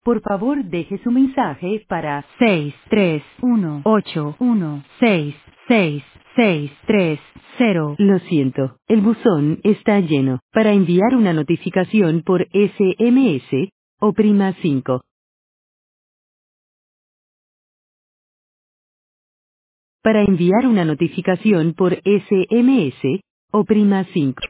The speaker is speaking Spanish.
Por favor, deje su mensaje para 63181666630. Lo siento, el buzón está lleno. Para enviar una notificación por SMS, oprima 5. Para enviar una notificación por SMS, oprima 5.